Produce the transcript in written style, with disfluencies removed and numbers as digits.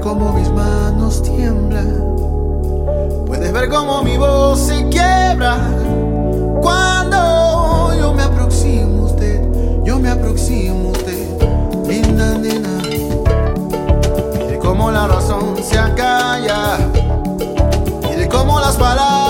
cómo mis manos tiemblan. Puedes ver cómo mi voz se quiebra cuando yo me aproximo a usted, yo me aproximo a usted, linda nena. Y de cómo la razón se acalla y de cómo las palabras